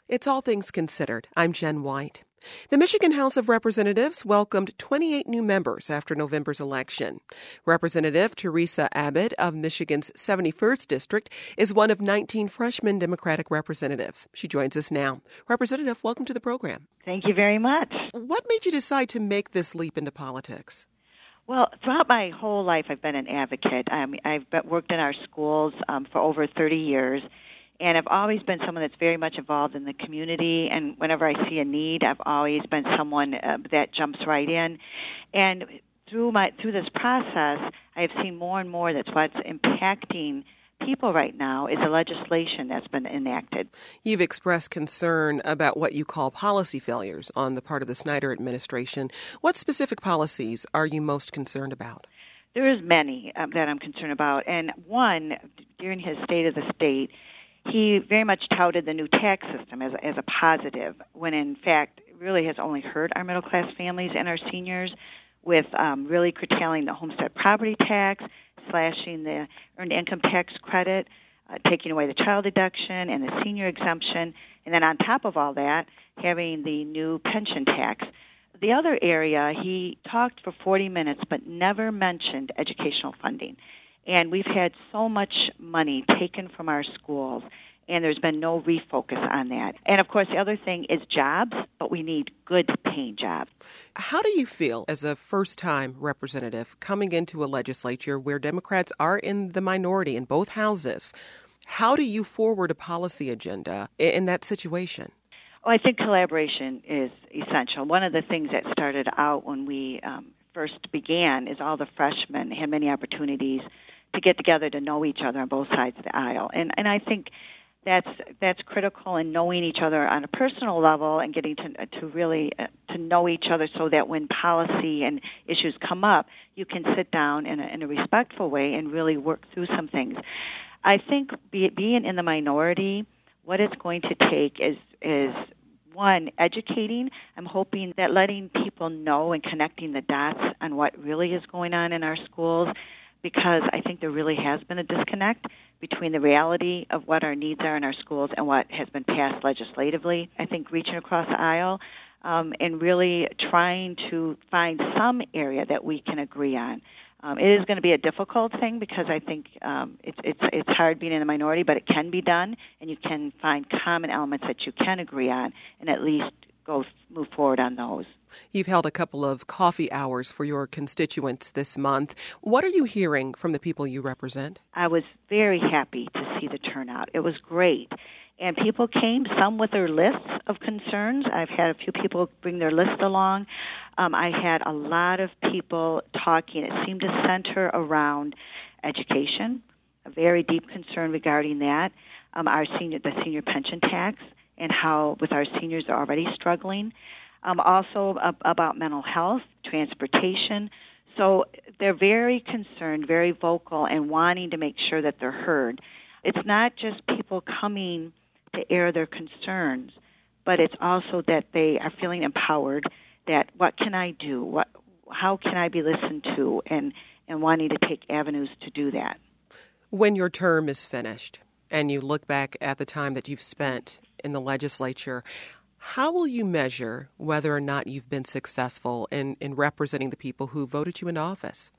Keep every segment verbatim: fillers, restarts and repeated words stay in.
It's All Things Considered. I'm Jen White. The Michigan House of Representatives welcomed twenty-eight new members after November's election. Representative Teresa Abbott of Michigan's seventy-first District is one of nineteen freshman Democratic representatives. She joins us now. Representative, welcome to the program. Thank you very much. What made you decide to make this leap into politics? Well, throughout my whole life, I've been an advocate. Um, I've been, worked in our schools um, for over thirty years. And I've always been someone that's very much involved in the community, and whenever I see a need, I've always been someone uh, that jumps right in. And through my through this process, I've seen more and more that's what's impacting people right now is the legislation that's been enacted. You've expressed concern about what you call policy failures on the part of the Snyder administration. What specific policies are you most concerned about? There is many um, that I'm concerned about, and one, during his State of the State, he very much touted the new tax system as, as a positive, when in fact it really has only hurt our middle-class families and our seniors with um, really curtailing the homestead property tax, slashing the earned income tax credit, uh, taking away the child deduction and the senior exemption, and then on top of all that, having the new pension tax. The other area, he talked for forty minutes but never mentioned educational funding. And we've had so much money taken from our schools, and there's been no refocus on that. And, of course, the other thing is jobs, but we need good-paying jobs. How do you feel as a first-time representative coming into a legislature where Democrats are in the minority in both houses? How do you forward a policy agenda in that situation? Well, I think collaboration is essential. One of the things that started out when we um, first began is all the freshmen had many opportunities to get together to know each other on both sides of the aisle. And and I think that's that's critical in knowing each other on a personal level and getting to to really uh, to know each other so that when policy and issues come up, you can sit down in a, in a respectful way and really work through some things. I think be, being in the minority, what it's going to take is is one, educating. I'm hoping that letting people know and connecting the dots on what really is going on in our schools, because I think there really has been a disconnect between the reality of what our needs are in our schools and what has been passed legislatively. I think reaching across the aisle um, and really trying to find some area that we can agree on. Um, it is going to be a difficult thing because I think um, it's it's it's hard being in a minority, but it can be done, and you can find common elements that you can agree on and at least go move forward on those. You've held a couple of coffee hours for your constituents this month. What are you hearing from the people you represent? I was very happy to see the turnout. It was great. And people came, some with their lists of concerns. I've had a few people bring their list along. Um, I had a lot of people talking. It seemed to center around education, a very deep concern regarding that, um, our senior, the senior pension tax, and how with our seniors are already struggling. Um, also uh, about mental health, transportation. So they're very concerned, very vocal, and wanting to make sure that they're heard. It's not just people coming to air their concerns, but it's also that they are feeling empowered, that what can I do, what, how can I be listened to, and, and wanting to take avenues to do that. When your term is finished and you look back at the time that you've spent in the legislature, how will you measure whether or not you've been successful in, in representing the people who voted you into office?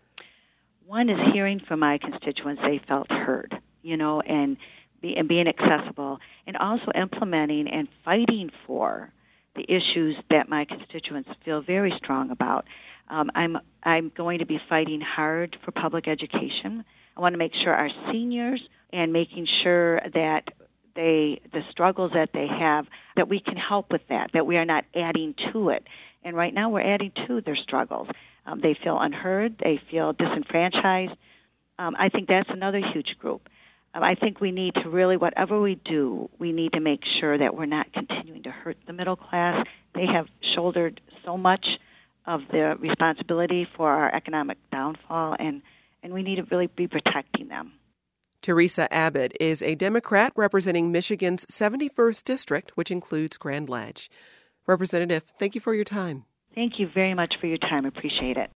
One is hearing from my constituents they felt heard, you know, and, be, and being accessible, and also implementing and fighting for the issues that my constituents feel very strong about. Um, I'm I'm going to be fighting hard for public education. I want to make sure our seniors and making sure that They, the struggles that they have, that we can help with that, that we are not adding to it. And right now we're adding to their struggles. Um, they feel unheard. They feel disenfranchised. Um, I think that's another huge group. Um, I think we need to really, whatever we do, we need to make sure that we're not continuing to hurt the middle class. They have shouldered so much of the responsibility for our economic downfall, and, and we need to really be protecting them. Teresa Abbott is a Democrat representing Michigan's seventy-first District, which includes Grand Ledge. Representative, thank you for your time. Thank you very much for your time. Appreciate it.